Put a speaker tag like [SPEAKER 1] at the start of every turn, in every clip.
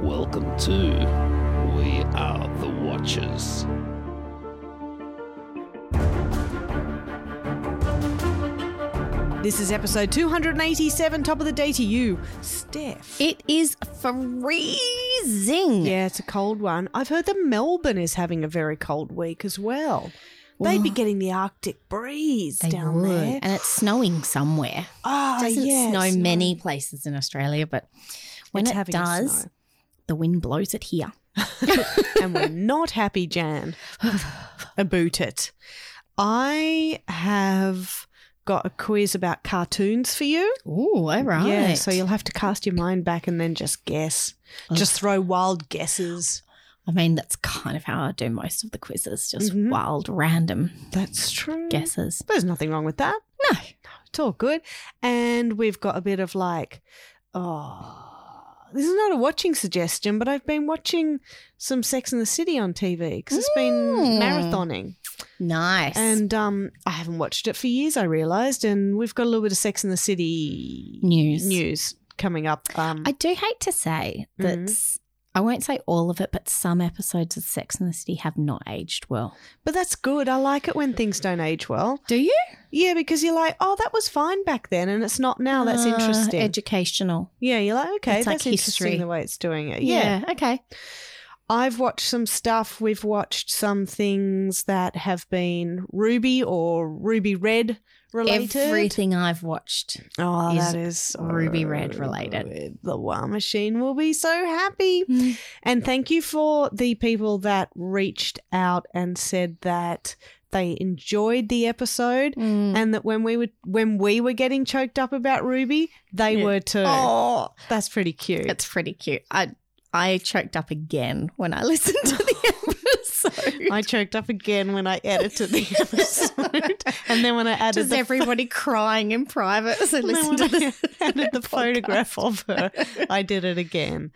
[SPEAKER 1] Welcome to We Are the Watchers.
[SPEAKER 2] This is episode 287, top of the day to you, Steph.
[SPEAKER 3] It is freezing.
[SPEAKER 2] Yeah, it's a cold one. I've heard that Melbourne is having a very cold week as well. They'd be getting the Arctic breeze down there.
[SPEAKER 3] And it's snowing somewhere.
[SPEAKER 2] Ah,
[SPEAKER 3] It doesn't
[SPEAKER 2] yes.
[SPEAKER 3] snow many places in Australia, but when
[SPEAKER 2] It's
[SPEAKER 3] it
[SPEAKER 2] having a
[SPEAKER 3] does,
[SPEAKER 2] snow.
[SPEAKER 3] the wind blows it here.
[SPEAKER 2] And we're not happy, Jan, about it. I have got a quiz about cartoons for you.
[SPEAKER 3] Ooh, all right.
[SPEAKER 2] Yeah, so you'll have to cast your mind back and then just guess. Just throw wild guesses.
[SPEAKER 3] I mean, that's kind of how I do most of the quizzes, just wild, random
[SPEAKER 2] That's true.
[SPEAKER 3] guesses.
[SPEAKER 2] There's nothing wrong with that.
[SPEAKER 3] No.
[SPEAKER 2] It's all good. And we've got a bit of this is not a watching suggestion, but I've been watching some Sex and the City on TV because it's been marathoning.
[SPEAKER 3] Nice.
[SPEAKER 2] And I haven't watched it for years, I realised, and we've got a little bit of Sex and the City
[SPEAKER 3] News
[SPEAKER 2] coming up.
[SPEAKER 3] I do hate to say that I won't say all of it, but some episodes of Sex and the City have not aged well.
[SPEAKER 2] But that's good. I like it when things don't age well.
[SPEAKER 3] Do you?
[SPEAKER 2] Yeah, because you're like, oh, that was fine back then and it's not now. That's interesting.
[SPEAKER 3] Educational.
[SPEAKER 2] Yeah, you're like, okay,
[SPEAKER 3] It's like
[SPEAKER 2] that's interesting
[SPEAKER 3] history.
[SPEAKER 2] the way it's doing it.
[SPEAKER 3] Yeah. Okay.
[SPEAKER 2] I've watched some stuff. We've watched some things that have been Ruby or Ruby Red related.
[SPEAKER 3] Everything I've watched.
[SPEAKER 2] Oh,
[SPEAKER 3] is
[SPEAKER 2] that is
[SPEAKER 3] Ruby Red related.
[SPEAKER 2] The War Machine will be so happy. And thank you for the people that reached out and said that they enjoyed the episode and that when we were getting choked up about Ruby, they were too.
[SPEAKER 3] Oh,
[SPEAKER 2] That's pretty cute.
[SPEAKER 3] it's pretty cute. I choked up again when I listened to the episode.
[SPEAKER 2] I choked up again when I edited the episode. And then when I added
[SPEAKER 3] Just everybody crying in private as I listened to
[SPEAKER 2] when I
[SPEAKER 3] the
[SPEAKER 2] added the photograph of her, I did it again.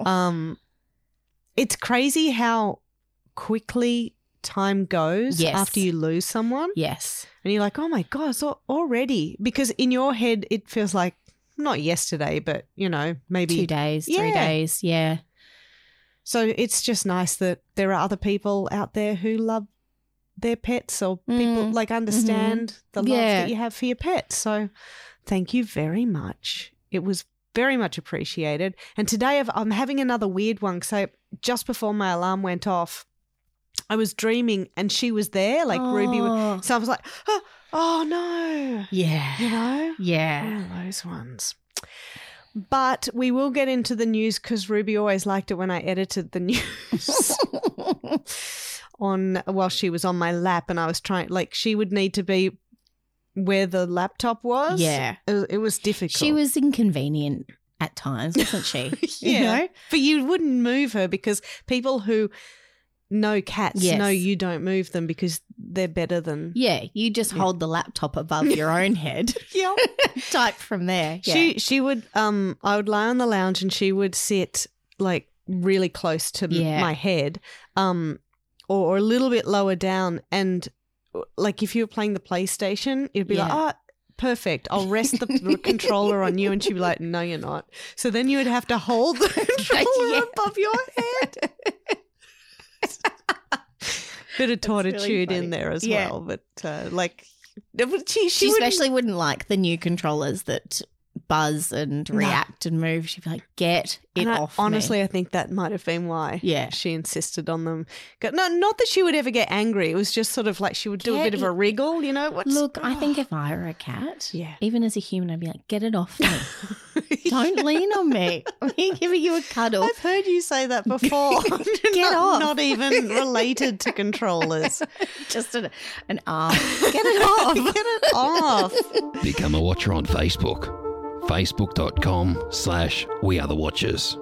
[SPEAKER 2] It's crazy how quickly time goes
[SPEAKER 3] Yes.
[SPEAKER 2] after you lose someone.
[SPEAKER 3] Yes.
[SPEAKER 2] And you're like, oh my God, it's already. Because in your head, it feels like not yesterday, but, maybe
[SPEAKER 3] 2 days,
[SPEAKER 2] Yeah.
[SPEAKER 3] 3 days. Yeah.
[SPEAKER 2] So it's just nice that there are other people out there who love their pets or people understand the love
[SPEAKER 3] Yeah.
[SPEAKER 2] that you have for your pets. So thank you very much. It was very much appreciated. And today I'm having another weird one. So just before my alarm went off, I was dreaming and she was there, like Ruby. So I was like, oh no.
[SPEAKER 3] Yeah. Yeah.
[SPEAKER 2] One of those ones. But we will get into the news because Ruby always liked it when I edited the news while she was on my lap and I was trying, she would need to be where the laptop was.
[SPEAKER 3] Yeah.
[SPEAKER 2] It was difficult.
[SPEAKER 3] She was inconvenient at times, wasn't she? You know?
[SPEAKER 2] But you wouldn't move her because people who know cats
[SPEAKER 3] Yes.
[SPEAKER 2] know you don't move them because they're better than.
[SPEAKER 3] Yeah. You just hold the laptop above your own head.
[SPEAKER 2] Yeah.
[SPEAKER 3] Type from there. Yeah.
[SPEAKER 2] She would I would lie on the lounge and she would sit really close to my head or a little bit lower down and if you were playing the PlayStation it'd be like, oh, perfect, I'll rest the controller on you and she'd be like, no you're not. So then you would have to hold the controller above your head. Bit of tortitude in there as well, but she
[SPEAKER 3] especially wouldn't like the new controllers that buzz and react and move. She'd be like, get it off
[SPEAKER 2] honestly,
[SPEAKER 3] me.
[SPEAKER 2] I think that might have been why
[SPEAKER 3] Yeah.
[SPEAKER 2] she insisted on them. No, not that she would ever get angry. It was just sort of like she would do a bit of a wriggle,
[SPEAKER 3] Look, I think if I were a cat,
[SPEAKER 2] Yeah.
[SPEAKER 3] even as a human, I'd be like, get it off me. Don't lean on me. I'm giving you a cuddle.
[SPEAKER 2] I've heard you say that before.
[SPEAKER 3] Get off.
[SPEAKER 2] Not even related to controllers.
[SPEAKER 3] Just an arm. Get it off.
[SPEAKER 2] Get it off.
[SPEAKER 1] Become a watcher on Facebook. Facebook.com/WeAreTheWatchers.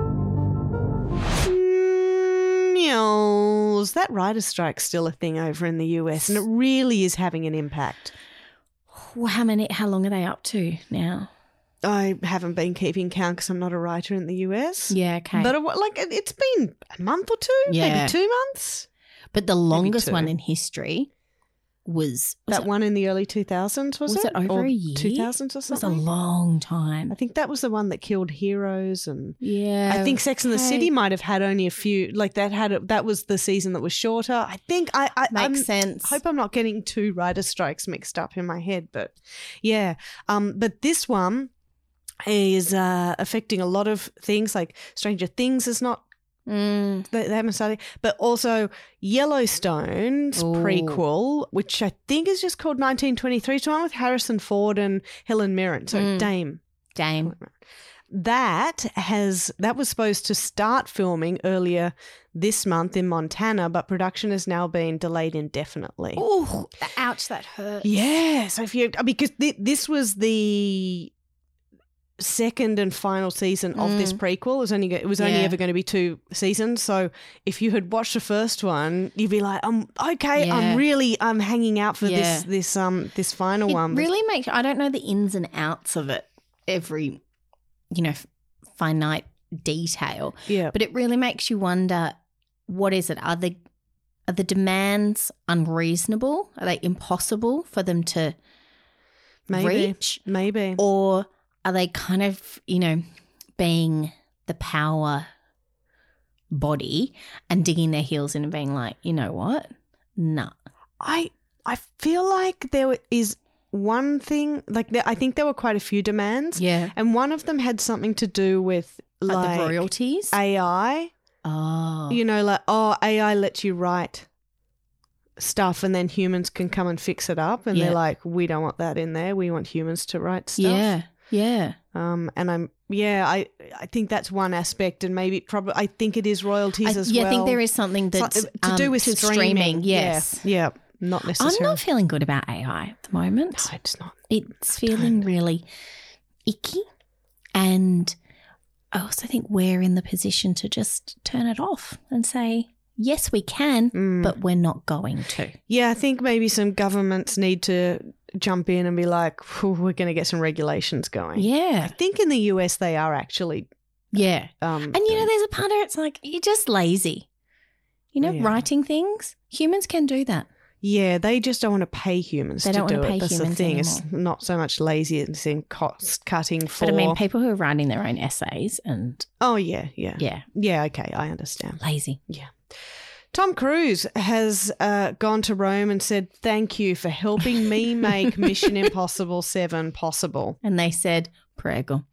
[SPEAKER 2] Is that writer's strike still a thing over in the US? And it really is having an impact.
[SPEAKER 3] Well, how long are they up to now?
[SPEAKER 2] I haven't been keeping count because I'm not a writer in the US.
[SPEAKER 3] Yeah, okay.
[SPEAKER 2] But it's been a month or two,
[SPEAKER 3] Yeah.
[SPEAKER 2] maybe 2 months.
[SPEAKER 3] But the longest
[SPEAKER 2] two.
[SPEAKER 3] one in history was
[SPEAKER 2] that one in the early 2000s, was it?
[SPEAKER 3] Was it over
[SPEAKER 2] or
[SPEAKER 3] a year?
[SPEAKER 2] 2000s or something?
[SPEAKER 3] It was a long time.
[SPEAKER 2] I think that was the one that killed Heroes, and
[SPEAKER 3] yeah.
[SPEAKER 2] I think Sex and the City might have had only a few. Like that was the season that was shorter. I think
[SPEAKER 3] makes sense.
[SPEAKER 2] I hope I'm not getting two writer strikes mixed up in my head, but yeah. But this one is affecting a lot of things. Like Stranger Things is not. They haven't started, but also Yellowstone's prequel, which I think is just called 1923. It's one with Harrison Ford and Helen Mirren. So Dame. That was supposed to start filming earlier this month in Montana, but production has now been delayed indefinitely.
[SPEAKER 3] Oh, ouch! That hurts.
[SPEAKER 2] Yeah. So because this was the second and final season of this prequel. It was only ever going to be 2 seasons. So if you had watched the first one, you'd be like, okay, yeah. I'm hanging out for this final one.
[SPEAKER 3] It really makes, I don't know the ins and outs of it, every, finite detail.
[SPEAKER 2] Yeah.
[SPEAKER 3] But it really makes you wonder, what is it? Are the demands unreasonable? Are they impossible for them to reach?
[SPEAKER 2] Maybe.
[SPEAKER 3] Or are they kind of, being the power body and digging their heels in and being like, you know what? Nah.
[SPEAKER 2] I feel like there is one thing, I think there were quite a few demands.
[SPEAKER 3] Yeah.
[SPEAKER 2] And one of them had something to do with
[SPEAKER 3] the royalties?
[SPEAKER 2] AI.
[SPEAKER 3] Oh.
[SPEAKER 2] AI lets you write stuff and then humans can come and fix it up. And they're like, we don't want that in there. We want humans to write stuff.
[SPEAKER 3] Yeah. Yeah.
[SPEAKER 2] I think that's one aspect, and I think it is royalties as well.
[SPEAKER 3] Yeah, I think there is something that's
[SPEAKER 2] to do with streaming.
[SPEAKER 3] Yes.
[SPEAKER 2] Yeah. Not necessarily.
[SPEAKER 3] I'm not feeling good about AI at the moment.
[SPEAKER 2] No, it's not.
[SPEAKER 3] It's feeling really icky, and I also think we're in the position to just turn it off and say, yes, we can, but we're not going to.
[SPEAKER 2] Yeah, I think maybe some governments need to jump in and be like, we're going to get some regulations going.
[SPEAKER 3] Yeah.
[SPEAKER 2] I think in the US they are actually.
[SPEAKER 3] Yeah. And, there's a part of it's like, you're just lazy. Writing things, humans can do that.
[SPEAKER 2] Yeah, they just don't want to pay humans to do it. They don't want to pay
[SPEAKER 3] humans
[SPEAKER 2] That's the thing.
[SPEAKER 3] Anymore.
[SPEAKER 2] It's not so much lazy, it's in cost cutting for.
[SPEAKER 3] But people who are writing their own essays and.
[SPEAKER 2] Oh, yeah.
[SPEAKER 3] Yeah.
[SPEAKER 2] Yeah, okay, I understand.
[SPEAKER 3] Lazy.
[SPEAKER 2] Yeah. Tom Cruise has gone to Rome and said, thank you for helping me make Mission Impossible 7 possible.
[SPEAKER 3] And they said, prego.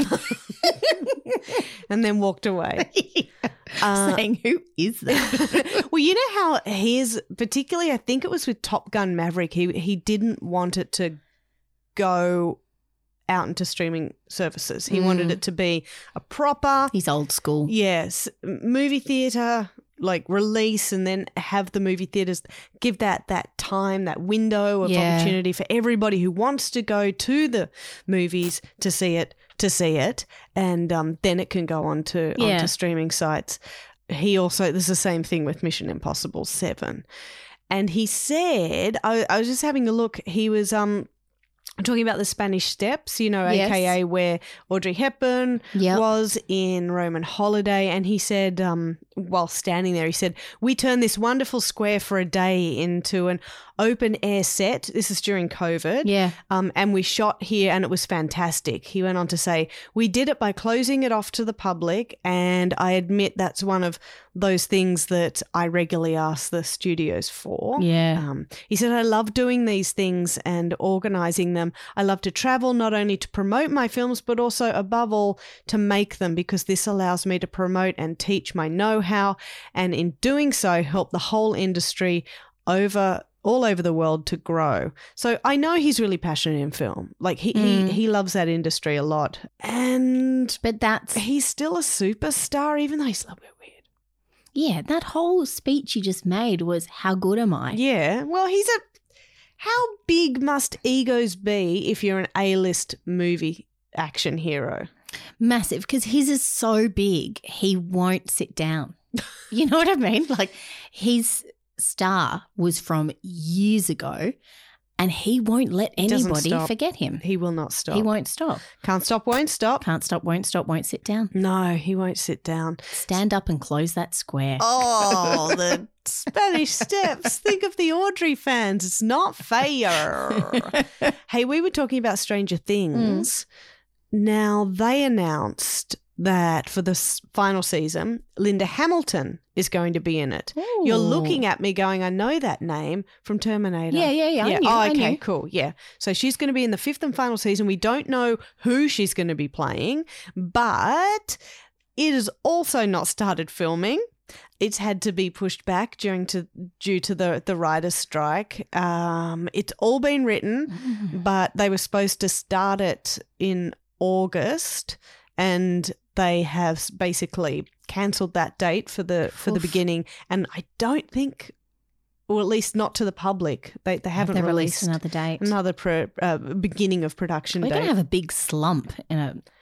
[SPEAKER 2] And then walked away.
[SPEAKER 3] Saying, who is that?
[SPEAKER 2] Well, you know how particularly I think it was with Top Gun Maverick, he didn't want it to go out into streaming services. He wanted it to be a proper.
[SPEAKER 3] He's old school.
[SPEAKER 2] Yes. Movie theatre, release, and then have the movie theatres give that time, that window of opportunity for everybody who wants to go to the movies to see it, and then it can go onto streaming sites. He also, there's the same thing with Mission Impossible 7. And he said, I was just having a look, he was talking about the Spanish Steps, aka where Audrey Hepburn was in Roman Holiday. And he said, while standing there, he said, we turned this wonderful square for a day into an open air set. This is during COVID.
[SPEAKER 3] Yeah.
[SPEAKER 2] And we shot here and it was fantastic. He went on to say, we did it by closing it off to the public. And I admit that's one of those things that I regularly ask the studios for.
[SPEAKER 3] Yeah.
[SPEAKER 2] He said, I love doing these things and organising them. I love to travel not only to promote my films, but also above all to make them, because this allows me to promote and teach my know-how, and in doing so help the whole industry all over the world to grow. So I know he's really passionate in film. He loves that industry a lot. But he's still a superstar, even though he's a little bit weird.
[SPEAKER 3] Yeah, that whole speech you just made was, how good am I?
[SPEAKER 2] Yeah, well, how big must egos be if you're an A-list movie action hero?
[SPEAKER 3] Massive, because his is so big, he won't sit down. You know what I mean? His star was from years ago, And he won't let anybody forget him.
[SPEAKER 2] He will not stop.
[SPEAKER 3] He won't stop.
[SPEAKER 2] Can't stop, won't stop.
[SPEAKER 3] Can't stop, won't stop, won't sit down.
[SPEAKER 2] No, he won't sit down.
[SPEAKER 3] Stand up and close that square.
[SPEAKER 2] Oh, the Spanish steps. Think of the Audrey fans. It's not fair. Hey, we were talking about Stranger Things. Now, they announced that for the final season, Linda Hamilton is going to be in it.
[SPEAKER 3] Ooh.
[SPEAKER 2] You're looking at me going, I know that name from Terminator.
[SPEAKER 3] Yeah.
[SPEAKER 2] I knew. Cool. Yeah. So she's going to be in the 5th and final season. We don't know who she's going to be playing, but it has also not started filming. It's had to be pushed back due to the writer's strike. It's all been written, but they were supposed to start it in August, and they have basically cancelled that date for the beginning. And I don't think, or at least not to the public, they haven't released
[SPEAKER 3] another date,
[SPEAKER 2] another beginning of production.
[SPEAKER 3] We're
[SPEAKER 2] date.
[SPEAKER 3] going to have a big slump in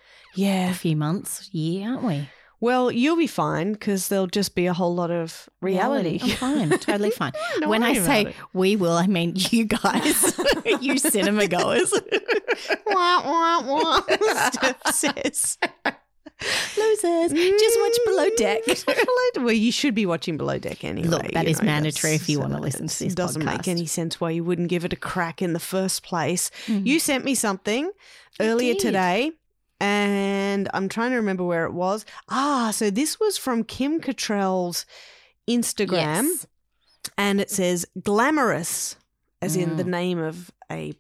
[SPEAKER 3] a few months, year, aren't we?
[SPEAKER 2] Well, you'll be fine because there'll just be a whole lot of reality.
[SPEAKER 3] I'm fine, totally fine. When I say we will, I mean you guys, you cinema goers.
[SPEAKER 2] Wah, wah, wah, Steph says.
[SPEAKER 3] Losers, just watch Below Deck.
[SPEAKER 2] Well, you should be watching Below Deck anyway.
[SPEAKER 3] Look, that is mandatory if you want to listen to this podcast. It doesn't make
[SPEAKER 2] any sense why you wouldn't give it a crack in the first place. You sent me something earlier today. And I'm trying to remember where it was. So this was from Kim Cattrall's Instagram. Yes. And it says Glamorous, as in the name of a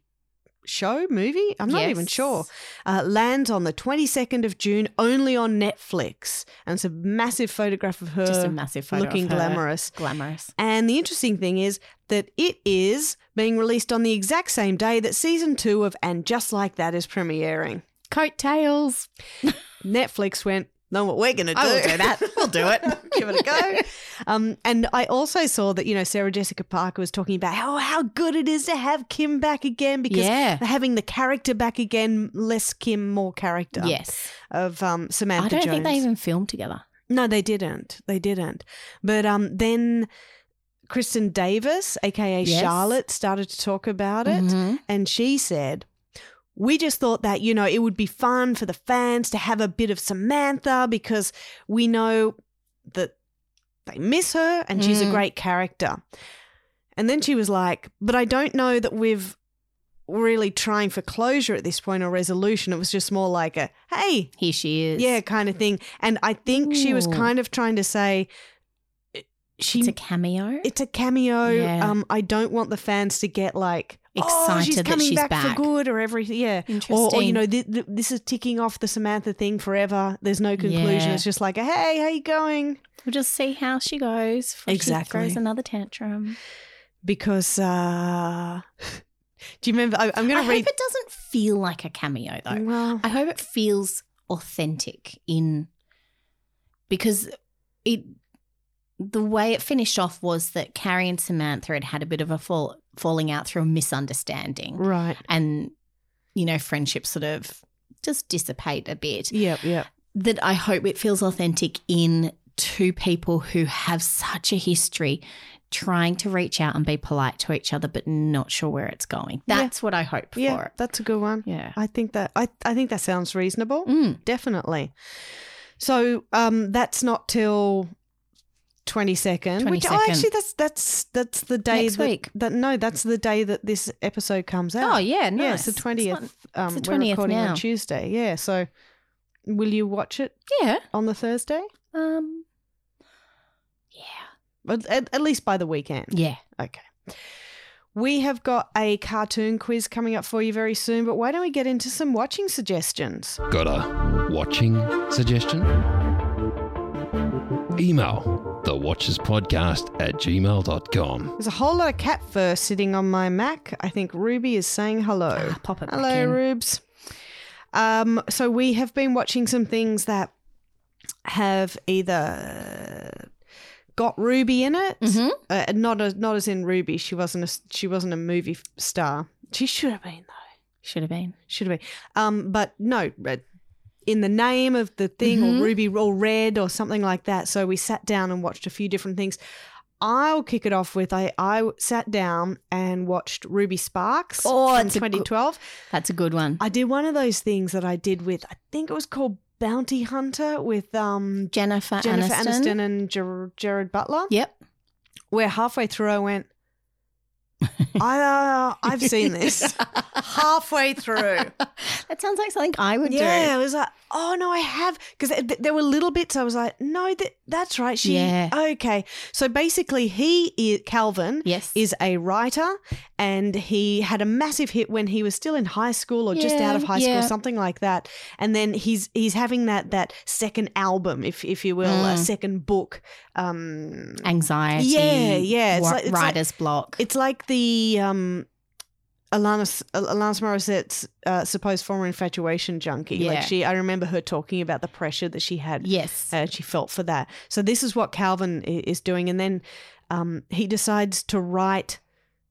[SPEAKER 2] movie? I'm not even sure. Lands on the 22nd of June, only on Netflix. And it's a massive photograph of her.
[SPEAKER 3] Just a massive photo
[SPEAKER 2] looking
[SPEAKER 3] of her.
[SPEAKER 2] glamorous.
[SPEAKER 3] Glamorous.
[SPEAKER 2] And the interesting thing is that it is being released on the exact same day that season 2 of And Just Like That is premiering.
[SPEAKER 3] Coattails.
[SPEAKER 2] Netflix went, know what we're going to do.
[SPEAKER 3] I will do that. We'll do it.
[SPEAKER 2] Give it a go. And I also saw that, Sarah Jessica Parker was talking about how good it is to have Kim back again because having the character back again, less Kim, more character.
[SPEAKER 3] Yes.
[SPEAKER 2] Of Samantha Jones.
[SPEAKER 3] I don't think they even filmed together.
[SPEAKER 2] No, they didn't. But then Kristen Davis, a.k.a. Charlotte, started to talk about it. And she said, we just thought that, it would be fun for the fans to have a bit of Samantha because we know that they miss her and she's a great character. And then she was like, but I don't know that we've really trying for closure at this point or resolution. It was just more like a, hey.
[SPEAKER 3] Here she is.
[SPEAKER 2] Yeah, kind of thing. And I think she was kind of trying to say,
[SPEAKER 3] it's a cameo.
[SPEAKER 2] It's a cameo. Yeah. I don't want the fans to get excited she's coming
[SPEAKER 3] that she's back
[SPEAKER 2] for good or everything. Yeah.
[SPEAKER 3] Interesting.
[SPEAKER 2] Or this is ticking off the Samantha thing forever. There's no conclusion. It's just like, hey, how you going?
[SPEAKER 3] We'll just see how she goes before she throws another tantrum.
[SPEAKER 2] Because do you remember? I'm going to read.
[SPEAKER 3] I hope it doesn't feel like a cameo though.
[SPEAKER 2] Well,
[SPEAKER 3] I hope it feels authentic because the way it finished off was that Carrie and Samantha had a bit of a falling out through a misunderstanding.
[SPEAKER 2] Right.
[SPEAKER 3] And, friendships sort of just dissipate a bit.
[SPEAKER 2] Yep.
[SPEAKER 3] That I hope it feels authentic in two people who have such a history trying to reach out and be polite to each other but not sure where it's going. That's what I hope for it.
[SPEAKER 2] That's a good one.
[SPEAKER 3] Yeah.
[SPEAKER 2] I think that sounds reasonable. Definitely. So that's not till 22nd. Which actually that's the day
[SPEAKER 3] next week.
[SPEAKER 2] That's the day that this episode comes out.
[SPEAKER 3] Oh yeah, nice.
[SPEAKER 2] Yeah, it's the 20th.
[SPEAKER 3] It's the 20th
[SPEAKER 2] we're recording
[SPEAKER 3] now.
[SPEAKER 2] on Tuesday. Yeah, so will you watch it?
[SPEAKER 3] Yeah.
[SPEAKER 2] On the Thursday?
[SPEAKER 3] Yeah.
[SPEAKER 2] But at least by the weekend.
[SPEAKER 3] Yeah.
[SPEAKER 2] Okay. We have got a cartoon quiz coming up for you very soon, but why don't we get into some watching suggestions?
[SPEAKER 1] Got a watching suggestion? Email thewatcherspodcast@gmail.com.
[SPEAKER 2] There's a whole lot of cat fur sitting on my Mac. I think Ruby is saying hello.
[SPEAKER 3] Pop it
[SPEAKER 2] hello,
[SPEAKER 3] back in.
[SPEAKER 2] Rubes. So we have been watching some things that have either got Ruby in it, not as in Ruby. She wasn't a movie star. She should have been though.
[SPEAKER 3] Should have been.
[SPEAKER 2] But no. In the name of the thing or Ruby or Red or something like that. So we sat down and watched a few different things. I'll kick it off with I sat down and watched Ruby Sparks in 2012.
[SPEAKER 3] That's a good one.
[SPEAKER 2] I did one of those things that I did with, I think it was called Bounty Hunter with
[SPEAKER 3] Jennifer Aniston
[SPEAKER 2] and Jared Butler.
[SPEAKER 3] Yep.
[SPEAKER 2] Where halfway through I went, I've seen this halfway through.
[SPEAKER 3] That sounds like something I would do.
[SPEAKER 2] Yeah, I was like, oh no, I have, because there were little bits. I was like, no, that's right. Okay. So basically, Calvin, is a writer, and he had a massive hit when he was still in high school or just out of high school, something like that. And then he's having that second album, if you will, a second book.
[SPEAKER 3] Anxiety.
[SPEAKER 2] Yeah.
[SPEAKER 3] It's writer's block.
[SPEAKER 2] It's like the Alanis Morissette's supposed former infatuation junkie.
[SPEAKER 3] Yeah.
[SPEAKER 2] Like I remember her talking about the pressure that she had.
[SPEAKER 3] Yes.
[SPEAKER 2] She felt for that. So this is what Calvin is doing. And then he decides to write,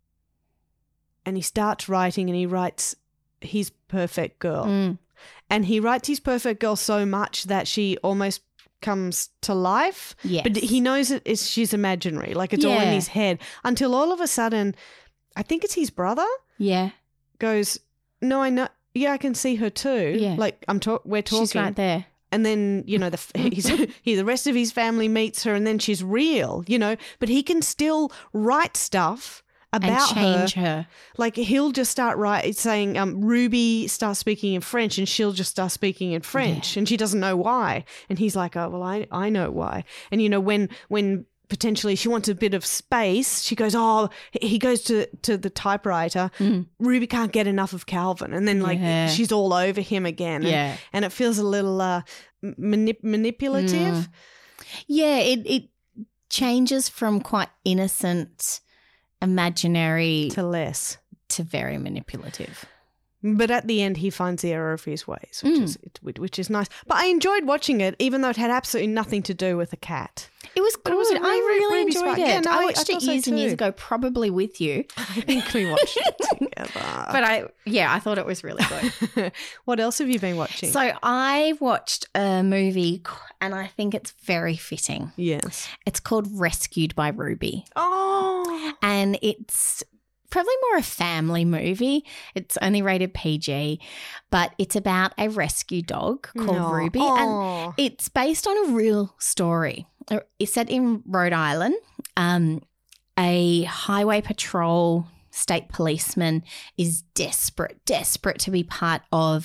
[SPEAKER 2] and he starts writing, and he writes his perfect girl. And he writes his perfect girl so much that she almost comes to life.
[SPEAKER 3] Yes.
[SPEAKER 2] But he knows she's imaginary. Like it's all in his head, until all of a sudden, I think it's his brother.
[SPEAKER 3] Yeah.
[SPEAKER 2] Goes, no, I know. Yeah, I can see her too.
[SPEAKER 3] Yeah.
[SPEAKER 2] Like we're talking.
[SPEAKER 3] She's right there.
[SPEAKER 2] And then, the rest of his family meets her, and then she's real, but he can still write stuff about
[SPEAKER 3] and change her.
[SPEAKER 2] Like he'll just start saying, Ruby starts speaking in French, and she'll just start speaking in French, and she doesn't know why. And he's like, oh, well, I know why. And, when potentially she wants a bit of space, she goes, he goes to the typewriter. Ruby can't get enough of Calvin. And then she's all over him again. And it feels a little manipulative.
[SPEAKER 3] Yeah, it changes from quite innocent, imaginary to very manipulative.
[SPEAKER 2] But at the end, he finds the error of his ways, which is nice. But I enjoyed watching it, even though it had absolutely nothing to do with a cat.
[SPEAKER 3] It was good. I really enjoyed it.
[SPEAKER 2] Yeah, no,
[SPEAKER 3] I watched it years and years ago, probably with you.
[SPEAKER 2] I think we watched it together.
[SPEAKER 3] But I thought it was really good.
[SPEAKER 2] What else have you been watching?
[SPEAKER 3] So I watched a movie, and I think it's very fitting.
[SPEAKER 2] Yes.
[SPEAKER 3] It's called Rescued by Ruby.
[SPEAKER 2] Oh.
[SPEAKER 3] And it's probably more a family movie. It's only rated PG, but it's about a rescue dog called Ruby. And it's based on a real story. It's set in Rhode Island. A highway patrol state policeman is desperate to be part of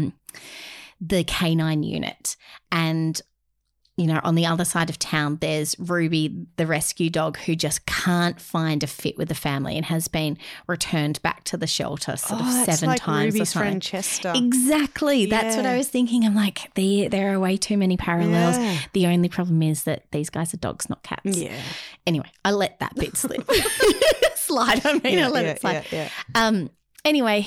[SPEAKER 3] the canine unit. And on the other side of town, there's Ruby, the rescue dog, who just can't find a fit with the family and has been returned back to the shelter 7 times.
[SPEAKER 2] Ruby's friend Chester.
[SPEAKER 3] Exactly. That's what I was thinking. I'm like, there are way too many parallels. Yeah. The only problem is that these guys are dogs, not cats.
[SPEAKER 2] Yeah.
[SPEAKER 3] Anyway, I let that bit slip. I let it slide.
[SPEAKER 2] Yeah.
[SPEAKER 3] Anyway,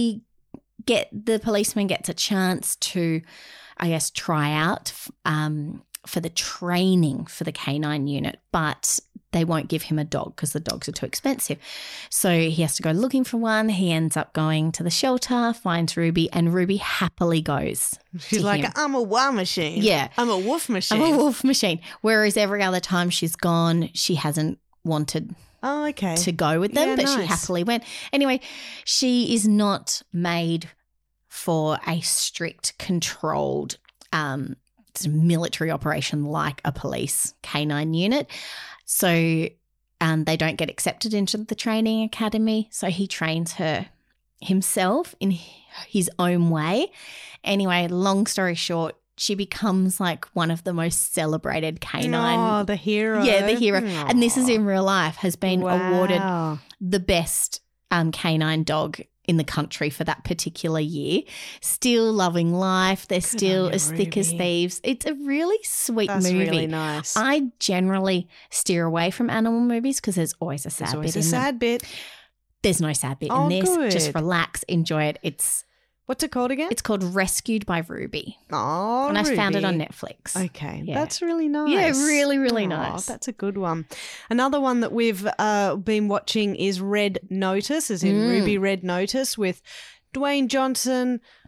[SPEAKER 3] the policeman gets a chance to, I guess, try out for the training for the canine unit, but they won't give him a dog because the dogs are too expensive. So he has to go looking for one. He ends up going to the shelter, finds Ruby, and Ruby happily goes.
[SPEAKER 2] She's like,
[SPEAKER 3] him.
[SPEAKER 2] I'm a wow machine.
[SPEAKER 3] Yeah.
[SPEAKER 2] I'm a wolf machine.
[SPEAKER 3] I'm a wolf machine. Whereas every other time she's gone, she hasn't wanted to go with them, but she happily went. Anyway, she is not made for a strict, controlled military operation like a police canine unit. So they don't get accepted into the training academy. So he trains her himself in his own way. Anyway, long story short, she becomes like one of the most celebrated canine.
[SPEAKER 2] Oh, the hero.
[SPEAKER 3] Yeah, the hero.
[SPEAKER 2] Aww.
[SPEAKER 3] And this is in real life, has been awarded the best canine dog in the country for that particular year. Still loving life. They're still as thick as thieves. It's a really sweet movie.
[SPEAKER 2] That's really nice.
[SPEAKER 3] I generally steer away from animal movies because there's always a sad bit in them.
[SPEAKER 2] There's a sad bit.
[SPEAKER 3] There's no sad bit in this.
[SPEAKER 2] Good.
[SPEAKER 3] Just relax, enjoy it.
[SPEAKER 2] What's it called again?
[SPEAKER 3] It's called Rescued by Ruby.
[SPEAKER 2] Oh,
[SPEAKER 3] and
[SPEAKER 2] Ruby.
[SPEAKER 3] I found it on Netflix.
[SPEAKER 2] Okay, that's really nice.
[SPEAKER 3] Yeah, really, really nice.
[SPEAKER 2] That's a good one. Another one that we've been watching is Red Notice, as in Ruby Red Notice, with Dwayne Johnson,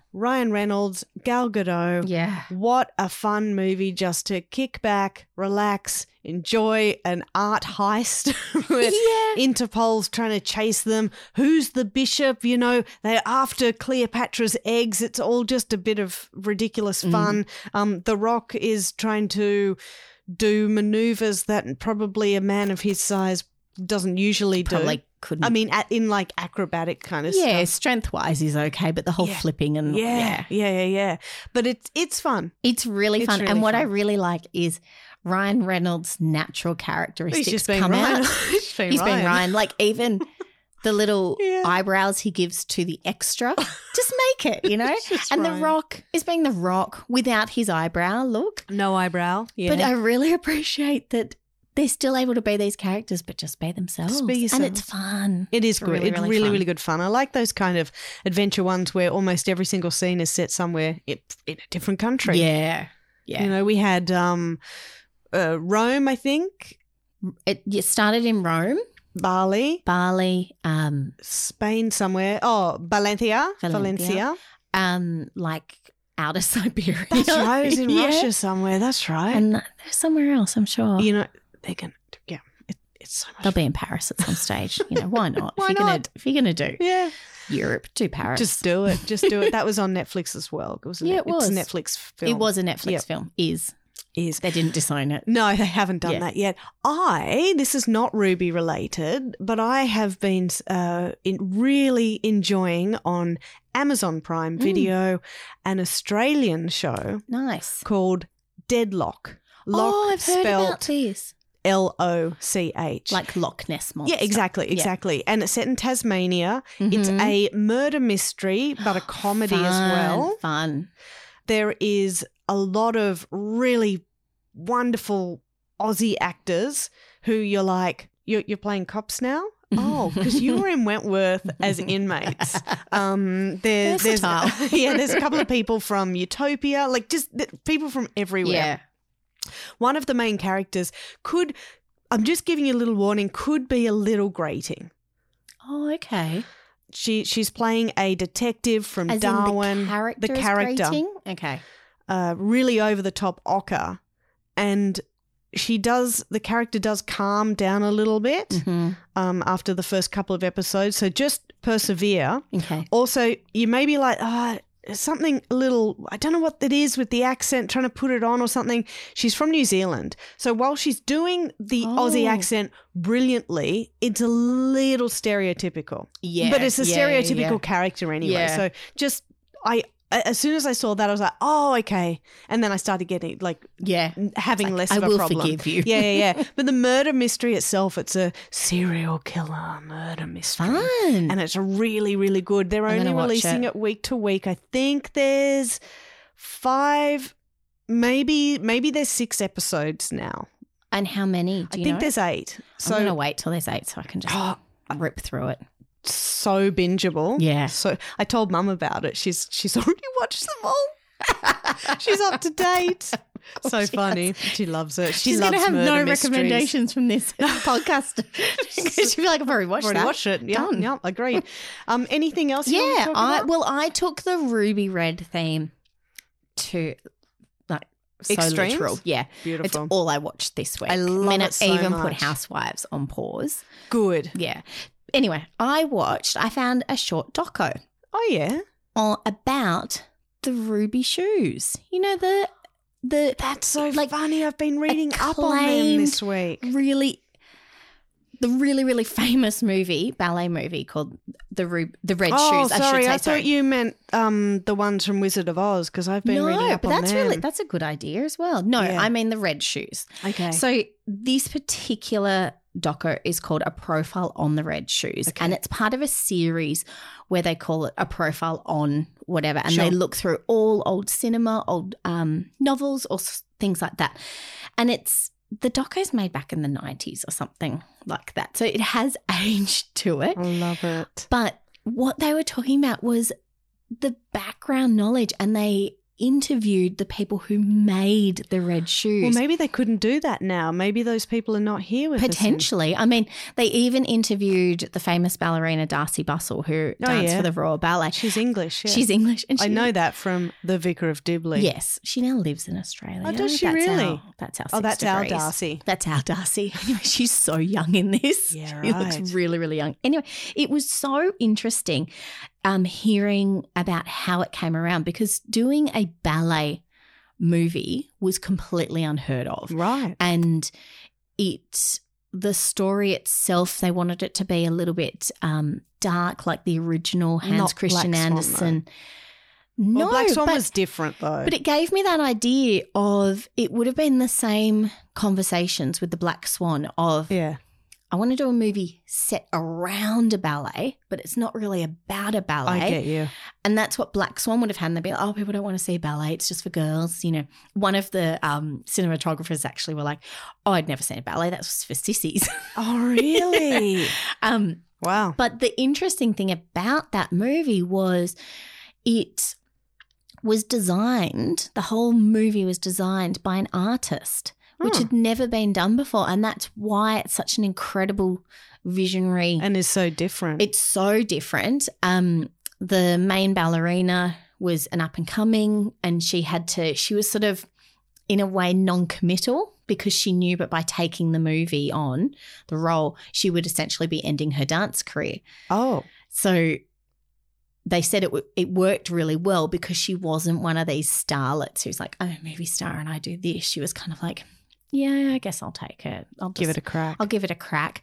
[SPEAKER 2] Ryan Reynolds, Gal Gadot.
[SPEAKER 3] Yeah.
[SPEAKER 2] What a fun movie just to kick back, relax, enjoy an art heist with Interpol's trying to chase them. Who's the bishop? You know, they're after Cleopatra's eggs. It's all just a bit of ridiculous fun. The Rock is trying to do maneuvers that probably a man of his size doesn't usually do.
[SPEAKER 3] Probably couldn't.
[SPEAKER 2] I mean, in like acrobatic kind of stuff.
[SPEAKER 3] Yeah, strength-wise is okay, but the whole flipping and
[SPEAKER 2] yeah. But it's fun.
[SPEAKER 3] It's really fun.
[SPEAKER 2] Really
[SPEAKER 3] and what
[SPEAKER 2] fun.
[SPEAKER 3] I really like is Ryan Reynolds' natural characteristics
[SPEAKER 2] He's just being
[SPEAKER 3] come
[SPEAKER 2] Ryan.
[SPEAKER 3] out. He's being Ryan. Like even the little
[SPEAKER 2] Yeah.
[SPEAKER 3] eyebrows he gives to the extra, just make it, you know?
[SPEAKER 2] Just
[SPEAKER 3] And
[SPEAKER 2] Ryan.
[SPEAKER 3] The Rock is being The Rock without his eyebrow look.
[SPEAKER 2] No eyebrow. Yeah.
[SPEAKER 3] But I really appreciate that they're still able to be these characters but just be themselves.
[SPEAKER 2] Just be
[SPEAKER 3] And it's
[SPEAKER 2] yourselves.
[SPEAKER 3] fun.
[SPEAKER 2] It is good.
[SPEAKER 3] Really,
[SPEAKER 2] It's
[SPEAKER 3] really
[SPEAKER 2] really,
[SPEAKER 3] fun.
[SPEAKER 2] really good fun. I like those kind of adventure ones where almost every single scene is set somewhere in a different country.
[SPEAKER 3] Yeah. Yeah.
[SPEAKER 2] You know, we had Rome, I think,
[SPEAKER 3] It started in Rome,
[SPEAKER 2] Bali, Spain somewhere. Oh, Valencia.
[SPEAKER 3] like outer Siberia.
[SPEAKER 2] That's right. It was in
[SPEAKER 3] Yeah.
[SPEAKER 2] Russia somewhere. That's right.
[SPEAKER 3] And there's somewhere else, I'm sure.
[SPEAKER 2] you know, they're going to, yeah, it's so much
[SPEAKER 3] They'll be in Paris at some stage. You know, why not?
[SPEAKER 2] Why
[SPEAKER 3] if you're
[SPEAKER 2] not?
[SPEAKER 3] Gonna do
[SPEAKER 2] Yeah.
[SPEAKER 3] Europe, do Paris.
[SPEAKER 2] Just do it. Just do it. That was on Netflix as well. It was
[SPEAKER 3] Yeah, it was.
[SPEAKER 2] It's a Netflix film.
[SPEAKER 3] It was a Netflix
[SPEAKER 2] Yep.
[SPEAKER 3] film. Is
[SPEAKER 2] Is.
[SPEAKER 3] they didn't disown it.
[SPEAKER 2] No, they haven't done
[SPEAKER 3] Yeah.
[SPEAKER 2] that yet. This is not Ruby related, but I have been really enjoying on Amazon Prime Video an Australian show
[SPEAKER 3] Nice.
[SPEAKER 2] called Deadlock.
[SPEAKER 3] I've heard about
[SPEAKER 2] spelt
[SPEAKER 3] this.
[SPEAKER 2] Loch.
[SPEAKER 3] Like Loch Ness monster.
[SPEAKER 2] Yeah, exactly. And it's set in Tasmania. It's a murder mystery, but a comedy as well.
[SPEAKER 3] Fun.
[SPEAKER 2] There is a lot of really wonderful Aussie actors who you're like, you're playing cops now? Oh, because you were in Wentworth as inmates. There's
[SPEAKER 3] Versatile.
[SPEAKER 2] there's a couple of people from Utopia, like just people from everywhere.
[SPEAKER 3] Yeah.
[SPEAKER 2] One of the main characters I'm just giving you a little warning, could be a little grating.
[SPEAKER 3] Oh, okay.
[SPEAKER 2] She's playing a detective from
[SPEAKER 3] As
[SPEAKER 2] Darwin.
[SPEAKER 3] in the
[SPEAKER 2] the character.
[SPEAKER 3] grating? Okay.
[SPEAKER 2] Really over the top ochre, and the character does calm down a little bit after the first couple of episodes, so just persevere.
[SPEAKER 3] Okay.
[SPEAKER 2] Also, you may be like, something a little, I don't know what that is with the accent, trying to put it on or something. She's from New Zealand, so while she's doing the Aussie accent brilliantly, it's a little stereotypical.
[SPEAKER 3] Yeah.
[SPEAKER 2] But it's a
[SPEAKER 3] yeah,
[SPEAKER 2] stereotypical
[SPEAKER 3] yeah.
[SPEAKER 2] character anyway.
[SPEAKER 3] Yeah.
[SPEAKER 2] So just as soon as I saw that, I was like, oh, okay. And then I started getting
[SPEAKER 3] Yeah.
[SPEAKER 2] having less of
[SPEAKER 3] I
[SPEAKER 2] a
[SPEAKER 3] will
[SPEAKER 2] problem.
[SPEAKER 3] forgive you.
[SPEAKER 2] Yeah. But the murder mystery itself, it's a serial killer murder mystery.
[SPEAKER 3] Fun.
[SPEAKER 2] And it's really, really good. They're
[SPEAKER 3] I'm
[SPEAKER 2] only
[SPEAKER 3] gonna watch
[SPEAKER 2] releasing
[SPEAKER 3] it.
[SPEAKER 2] it week to week. I think there's 5, maybe there's 6 episodes now.
[SPEAKER 3] And how many? Do
[SPEAKER 2] I
[SPEAKER 3] you
[SPEAKER 2] think
[SPEAKER 3] know?
[SPEAKER 2] there's 8. So
[SPEAKER 3] I'm going to wait till there's 8 so I can just rip through it.
[SPEAKER 2] so bingeable.
[SPEAKER 3] Yeah.
[SPEAKER 2] So I told Mum about it. She's already watched them all. She's up to date. So funny. She loves it.
[SPEAKER 3] She's
[SPEAKER 2] loves
[SPEAKER 3] going to have
[SPEAKER 2] murder
[SPEAKER 3] no
[SPEAKER 2] mysteries.
[SPEAKER 3] recommendations from this podcast. She'll be like, I've already watched
[SPEAKER 2] Already
[SPEAKER 3] that.
[SPEAKER 2] watched it. Yeah,
[SPEAKER 3] Done.
[SPEAKER 2] yeah, agreed. Anything else you want to talk about?
[SPEAKER 3] I took the Ruby Red theme to so
[SPEAKER 2] Extremes?
[SPEAKER 3] literal. Yeah.
[SPEAKER 2] Beautiful.
[SPEAKER 3] It's all I watched this week.
[SPEAKER 2] I love it so
[SPEAKER 3] even put
[SPEAKER 2] much.
[SPEAKER 3] Housewives on pause.
[SPEAKER 2] Good.
[SPEAKER 3] Yeah. Anyway, I found a short doco
[SPEAKER 2] Oh, yeah.
[SPEAKER 3] about the Ruby shoes. You know, the
[SPEAKER 2] That's so
[SPEAKER 3] like,
[SPEAKER 2] funny. I've been reading up on them
[SPEAKER 3] acclaimed,
[SPEAKER 2] this week.
[SPEAKER 3] the really famous ballet movie called the Red
[SPEAKER 2] Oh,
[SPEAKER 3] Shoes.
[SPEAKER 2] sorry. I
[SPEAKER 3] Sorry.
[SPEAKER 2] thought you meant the ones from Wizard of Oz because I've been reading up
[SPEAKER 3] but
[SPEAKER 2] on
[SPEAKER 3] that's
[SPEAKER 2] them.
[SPEAKER 3] that's a good idea as well. No,
[SPEAKER 2] Yeah.
[SPEAKER 3] I mean the Red Shoes.
[SPEAKER 2] Okay.
[SPEAKER 3] So this particular doco is called A Profile on the Red Shoes, and it's part of a series where they call it A Profile on whatever, and they look through all old cinema, old novels, or things like that. And the doco's made back in the 90s or something like that, so it has aged to it.
[SPEAKER 2] I love it.
[SPEAKER 3] But what they were talking about was the background knowledge, and they interviewed the people who made the red shoes.
[SPEAKER 2] Well, maybe they couldn't do that now. Maybe those people are not here with us.
[SPEAKER 3] Potentially. I mean, they even interviewed the famous ballerina Darcy Bustle, who danced for the Royal Ballet.
[SPEAKER 2] She's English. Yeah.
[SPEAKER 3] She's English. And
[SPEAKER 2] I know that from The Vicar of Dibley.
[SPEAKER 3] Yes. She now lives in Australia.
[SPEAKER 2] Oh, does she really?
[SPEAKER 3] That's our 6
[SPEAKER 2] that's
[SPEAKER 3] degrees.
[SPEAKER 2] our Darcy.
[SPEAKER 3] That's our Darcy. Anyway, she's so young in this.
[SPEAKER 2] Yeah,
[SPEAKER 3] She looks really, really young. Anyway, it was so interesting hearing about how it came around, because doing a ballet movie was completely unheard of.
[SPEAKER 2] Right.
[SPEAKER 3] And the story itself, they wanted it to be a little bit dark, like the original Hans Christian Andersen.
[SPEAKER 2] No, Black Swan was different though.
[SPEAKER 3] But it gave me that idea of it would have been the same conversations with the Black Swan of, I want to do a movie set around a ballet, but it's not really about a ballet.
[SPEAKER 2] I get you.
[SPEAKER 3] And that's what Black Swan would have had. And they'd be like, oh, people don't want to see ballet. It's just for girls. You know, one of the cinematographers actually were like, oh, I'd never seen a ballet. That was for sissies.
[SPEAKER 2] Oh, really? Wow.
[SPEAKER 3] But the interesting thing about that movie was it was designed, the whole movie was designed by an artist, which had never been done before. And that's why it's such an incredible visionary.
[SPEAKER 2] And is so different.
[SPEAKER 3] It's so different. The main ballerina was an up and coming, and she was sort of in a way non-committal, because she knew that by taking the movie on, the role, she would essentially be ending her dance career.
[SPEAKER 2] Oh.
[SPEAKER 3] So they said it worked really well because she wasn't one of these starlets who's like, I'm a movie star and I do this. She was kind of like, yeah, I guess I'll take it. I'll
[SPEAKER 2] give it a crack.
[SPEAKER 3] I'll give it a crack.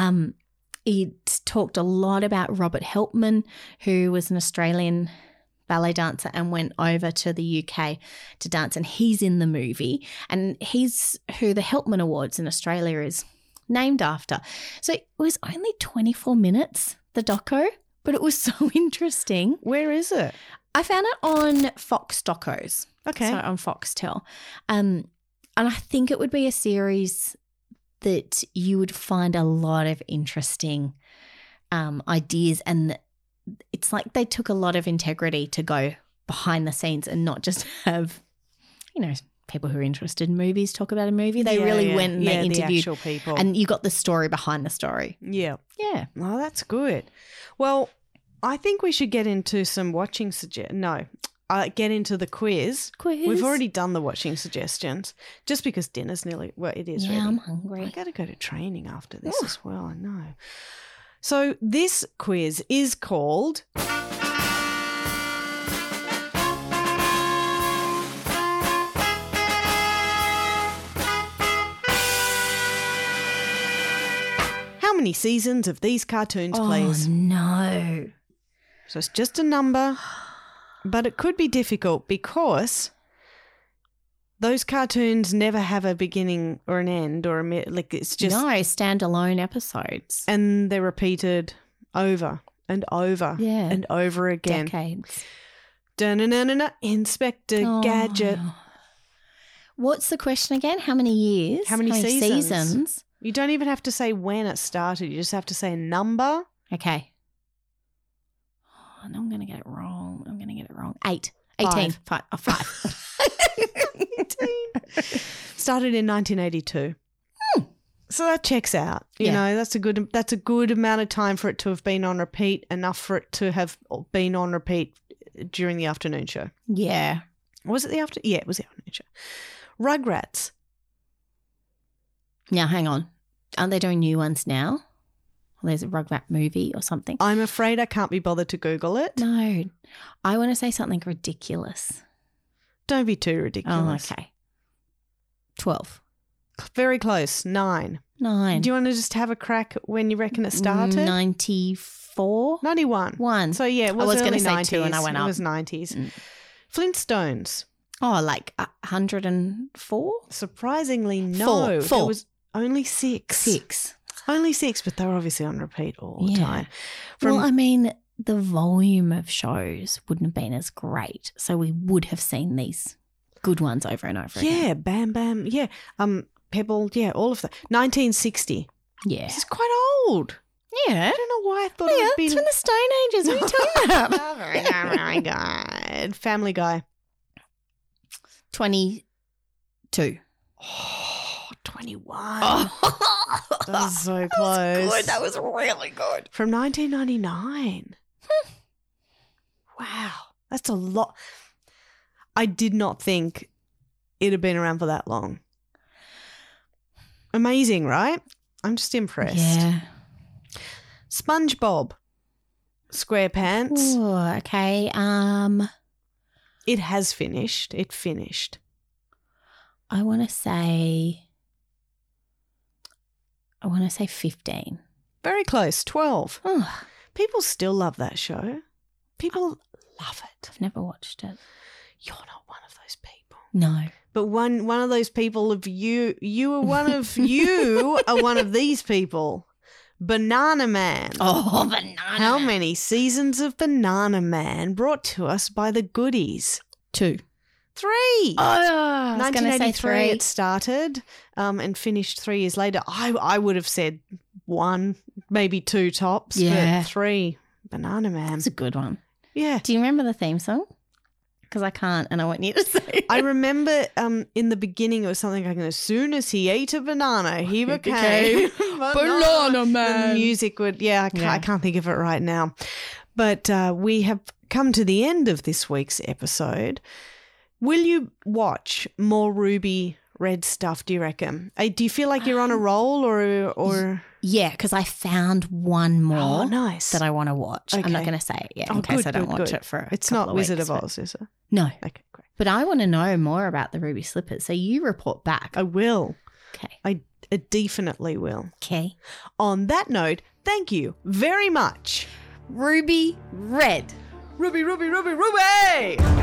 [SPEAKER 3] It talked a lot about Robert Helpman, who was an Australian ballet dancer and went over to the UK to dance, and he's in the movie, and he's who the Helpman Awards in Australia is named after. So it was only 24 minutes, the doco, but it was so interesting.
[SPEAKER 2] Where is it?
[SPEAKER 3] I found it on Fox Docos.
[SPEAKER 2] Okay.
[SPEAKER 3] So on Foxtel. And I think it would be a series that you would find a lot of interesting ideas, and it's like they took a lot of integrity to go behind the scenes and not just have, you know, people who are interested in movies talk about a movie. They really went and they interviewed
[SPEAKER 2] the actual people.
[SPEAKER 3] And you got the story behind the story.
[SPEAKER 2] Yeah.
[SPEAKER 3] Yeah.
[SPEAKER 2] Oh, that's good. Well, I think we should get into some watching get into the quiz. We've already done the watching suggestions, just because dinner's nearly, it is ready.
[SPEAKER 3] Yeah, I'm hungry.
[SPEAKER 2] I got to go to training after this as well, I know. So this quiz is called How many seasons of these cartoons, please?
[SPEAKER 3] Oh, no.
[SPEAKER 2] So it's just a number, but it could be difficult because those cartoons never have a beginning or an end or it's just
[SPEAKER 3] standalone episodes,
[SPEAKER 2] and they're repeated over and over and over again.
[SPEAKER 3] Decades.
[SPEAKER 2] Dun-dun-dun-dun-dun, Inspector Gadget.
[SPEAKER 3] What's the question again? How many years?
[SPEAKER 2] How many seasons? You don't even have to say when it started. You just have to say a number.
[SPEAKER 3] Okay. Oh, no, I'm going to get it wrong. 8. 18. 5.
[SPEAKER 2] 18. Started in 1982. So that checks out. You know, that's a good amount of time for it to have been on repeat, enough for it to have been on repeat during the afternoon show.
[SPEAKER 3] Yeah.
[SPEAKER 2] Was it the afternoon? Yeah, it was the afternoon show. Rugrats.
[SPEAKER 3] Now, hang on. Aren't they doing new ones now? There's a Rugrat movie or something.
[SPEAKER 2] I'm afraid I can't be bothered to Google it.
[SPEAKER 3] No. I want to say something ridiculous.
[SPEAKER 2] Don't be too ridiculous.
[SPEAKER 3] Oh, okay. 12.
[SPEAKER 2] Very close. 9. Do you want to just have a crack when you reckon it started?
[SPEAKER 3] 94.
[SPEAKER 2] 91.
[SPEAKER 3] 1.
[SPEAKER 2] So, yeah, it was
[SPEAKER 3] I was going to say
[SPEAKER 2] 90s.
[SPEAKER 3] 2 and I went up.
[SPEAKER 2] It was 90s. Flintstones.
[SPEAKER 3] Oh, like 104?
[SPEAKER 2] Surprisingly, no.
[SPEAKER 3] 4.
[SPEAKER 2] It was only 6.
[SPEAKER 3] 6.
[SPEAKER 2] Only 6, but they were obviously on repeat all the time.
[SPEAKER 3] Well, I mean, the volume of shows wouldn't have been as great, so we would have seen these good ones over and over again.
[SPEAKER 2] Yeah, Bam Bam, yeah. Pebble, yeah, all of that. 1960.
[SPEAKER 3] Yeah.
[SPEAKER 2] This is quite old.
[SPEAKER 3] Yeah.
[SPEAKER 2] I don't know why I thought it would be.
[SPEAKER 3] It's from the Stone Ages. What are you talking about?
[SPEAKER 2] Oh, my God. Family Guy.
[SPEAKER 3] 22.
[SPEAKER 2] Oh, 21.
[SPEAKER 3] Oh,
[SPEAKER 2] That was so close.
[SPEAKER 3] good. That was really good.
[SPEAKER 2] From 1999. Wow. That's a lot. I did not think it had been around for that long. Amazing, right? I'm just impressed.
[SPEAKER 3] Yeah.
[SPEAKER 2] SpongeBob SquarePants.
[SPEAKER 3] Ooh, okay.
[SPEAKER 2] It has finished. It finished.
[SPEAKER 3] I want to say 15.
[SPEAKER 2] Very close. 12.
[SPEAKER 3] Oh,
[SPEAKER 2] People still love that show. People love it.
[SPEAKER 3] I've never watched it.
[SPEAKER 2] You're not one of those people.
[SPEAKER 3] No.
[SPEAKER 2] But one of those people of you are one of you are one of these people. Banana Man.
[SPEAKER 3] Oh, Banana
[SPEAKER 2] How
[SPEAKER 3] Man.
[SPEAKER 2] many seasons of Banana Man brought to us by the Goodies?
[SPEAKER 3] 2.
[SPEAKER 2] 3.
[SPEAKER 3] Oh, I was going to say
[SPEAKER 2] 1983
[SPEAKER 3] 3.
[SPEAKER 2] it started and finished 3 years later. I would have said 1, maybe 2 tops,
[SPEAKER 3] Yeah.
[SPEAKER 2] but 3. Banana Man.
[SPEAKER 3] That's a good one.
[SPEAKER 2] Yeah.
[SPEAKER 3] Do you remember the theme song? Because I can't, and I want you to say it.
[SPEAKER 2] I remember in the beginning it was something like, as soon as he ate a banana, he became
[SPEAKER 3] Banana Man.
[SPEAKER 2] The music would, I can't think of it right now. But we have come to the end of this week's episode. Will you watch more Ruby Red stuff, do you reckon? Do you feel like you're on a roll or?
[SPEAKER 3] Yeah, because I found one more
[SPEAKER 2] nice.
[SPEAKER 3] that I want to watch.
[SPEAKER 2] Okay.
[SPEAKER 3] I'm not going to say it yet in
[SPEAKER 2] Oh,
[SPEAKER 3] case
[SPEAKER 2] good,
[SPEAKER 3] I don't
[SPEAKER 2] good,
[SPEAKER 3] watch
[SPEAKER 2] good.
[SPEAKER 3] it for
[SPEAKER 2] It's
[SPEAKER 3] couple
[SPEAKER 2] not
[SPEAKER 3] of
[SPEAKER 2] Wizard
[SPEAKER 3] weeks,
[SPEAKER 2] of
[SPEAKER 3] but-
[SPEAKER 2] Oz, is it?
[SPEAKER 3] No.
[SPEAKER 2] Okay, great.
[SPEAKER 3] But I want to know more about the ruby slippers. So you report back.
[SPEAKER 2] I will.
[SPEAKER 3] Okay.
[SPEAKER 2] I definitely will.
[SPEAKER 3] Okay.
[SPEAKER 2] On that note, thank you very much.
[SPEAKER 3] Ruby Red.
[SPEAKER 2] Ruby, Ruby, Ruby, Ruby!